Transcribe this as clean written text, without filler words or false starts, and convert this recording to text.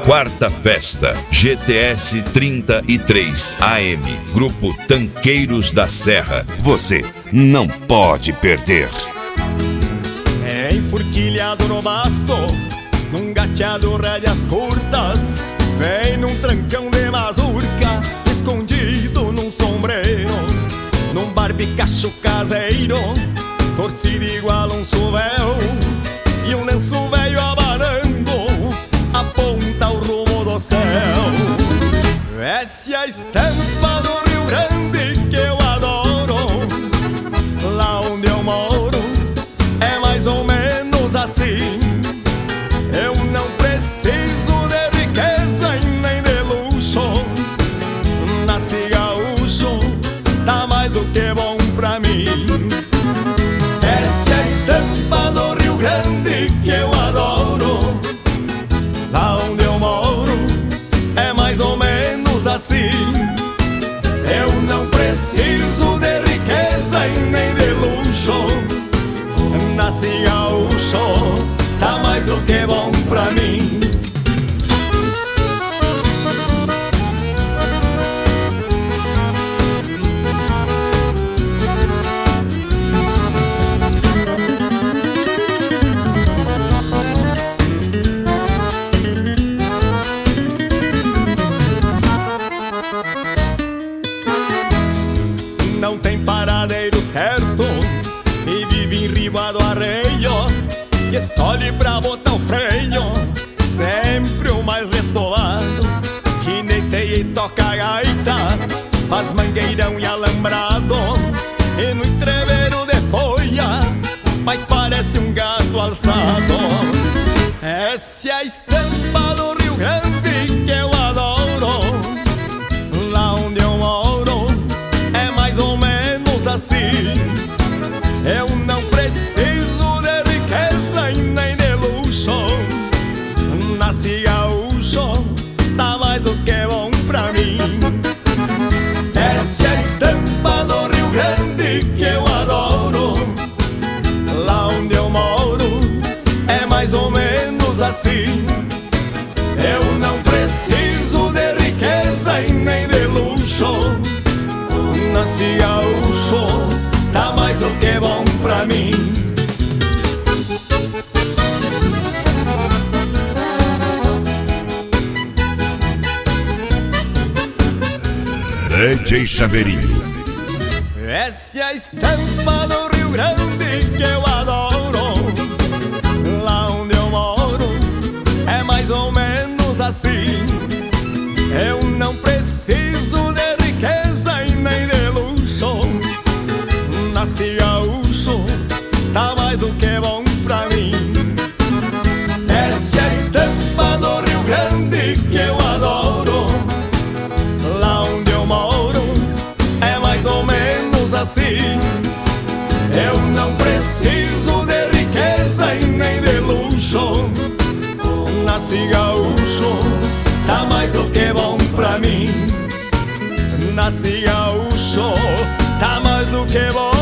Quarta Festa, GTS 33 AM, Grupo Tanqueiros da Serra. Você não pode perder. É enforquilhado no basto, num gateado rédeas curtas, vem num trancão de mazurca, escondido num sombreiro, num barbicacho caseiro, torcido igual um suvel, e um lenço velho abanando, aponta o rumo do céu. Essa é a estampa do Rio Grande que eu adoro. Lá onde eu moro é mais ou menos assim. Eu não preciso de riqueza e nem de luxo. Nasci gaúcho, tá mais do que bom pra mim. Essa é a estampa do Rio Grande que eu adoro. Lá onde eu moro é mais ou menos assim. Eu não preciso de riqueza e nem de luxo. Nasci gaúcho, tá mais do que bom pra mim. Não tem paradeiro certo e vive enribado arreio, e escolhe pra botar o freio sempre o mais retolado. Gineteia e toca a gaita, faz mangueirão e alambrado, e no entreveiro de folha, mas parece um gato alçado. Essa é a estampa do Rio Grande que eu adoro. Lá onde eu moro é mais ou menos assim. Eu não preciso de riqueza e nem de luxo. Nasci gaúcho, tá mais do que bom pra mim. Essa é a estampa do Rio Grande que eu adoro. Lá onde eu moro é mais ou menos assim. Eu não preciso de riqueza e nem de luxo. Nasci gaúcho, tá mais do que bom pra mim. DJ Chaveirinho. Essa é a estampa do Rio Grande que eu adoro. Lá onde eu moro é mais ou menos assim. Eu não preciso de riqueza e nem de luxo. Nasci gaúcho, tá mais do que bom pra mim. Essa é a estampa do Rio Grande que eu adoro. Lá onde eu moro é mais ou menos assim. Eu não preciso de riqueza e nem de luxo. Nasci gaúcho, tá mais do que bom pra mim. Nasci gaúcho, tá mais do que bom.